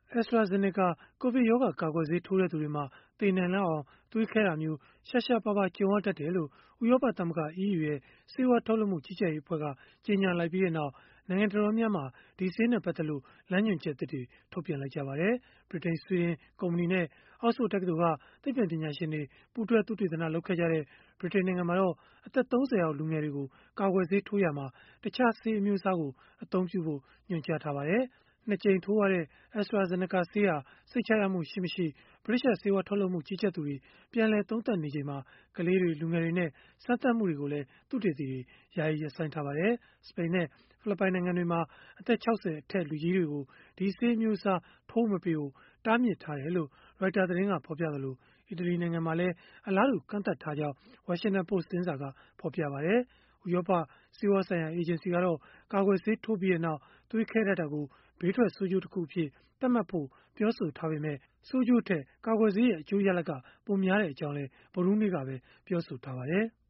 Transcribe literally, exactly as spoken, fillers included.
AstraZeneca ကိုဗစ်ရောဂါ ကာကွယ်ဆေးထိုးတဲ့သူတွေမှာ သေနိုင်လောက်အောင် သွေးခဲတာမျိုး ရှားရှားပါးပါး ကြုံရတတ်တယ်လို့ ဥရောပသမဂ္ဂ (E U) ရဲ့ ဆေးဝါးထုတ်လုပ်မှု ကြီးကြပ်ရေးအဖွဲ့က ကြေညာလိုက်ပြီးနောက် နိုင်ငံတော်တော်များများမှာ ဒီဆေးနဲ့ ပတ်သက်လို့ လမ်းညွှန်ချက်သစ်တွေ ထုတ်ပြန်လိုက်ကြပါတယ်။ ဗြိတိန်၊ ဆွီဒင်ကုမ္ပဏီနဲ့ အောက်စ်ဖို့ တက္ကသိုလ်က သိပ္ပံပညာရှင်တွေ ပူးတွဲသုတေသန လုပ်ခဲ့ကြတဲ့ ဗြိတိန်နိုင်ငံမှာတော့ အသက် ၃၀ အောက် လူငယ်တွေကို ကာကွယ်ဆေးထိုးရာမှာ တခြားဆေးအမျိုးအစားကို အသုံးပြုဖို့ ညွှန်ကြားထားပါတယ်။ ၂ ကြိမ်ထိုးရတဲ့ AstraZeneca ဆေးဟာ စိတ်ချရမှုရှိမရှိ ဗြိတိသျှဆေးဝါးထုတ်လုပ်မှု ကြီးကြပ်သူတွေ ပြန်လည်သုံးသပ်နေချိန်မှာ ကလေးတွေ၊ လူငယ်တွေနဲ့ စမ်းသပ်မှုတွေကိုလည်း သုတေသီတွေ ယာယီရပ်ဆိုင်းထားပါတယ်။ စပိန်နဲ့ ဖိလစ်ပိုင်နိုင်ငံတွေမှာ အသက် ၆၀ အထက် လူကြီးတွေကို ဒီဆေးအမျိုးအစား ထိုးမပေးဖို့ တားမြစ်ထားတယ်လို့ Reuters သတင်းက ဖော်ပြသလို၊ အီတလီနိုင်ငံမှာလည်း အလားတူ ကန့်သတ်ထားကြောင်း Washington Post သတင်းစာက ဖော်ပြပါတယ်။ ဥရောပဆေးဝါးဆိုင်ရာ အေဂျင်စီကတော့ ကာကွယ်ဆေးထိုးပြီးနောက် သွေးခဲတတ်တာကို ဘေးထွက်ဆိုးကျိုးတခုအဖြစ် သတ်မှတ်ဖို့ ပြောဆိုထားပေမဲ့ ဆိုးကျိုးထက် ကာကွယ်ဆေးရဲ့ အကျိုးရလဒ်က ပိုများကြောင်းလည်း ဗုဒ္ဓဟူးနေ့ကပဲ ပြောဆိုထားပါတယ်။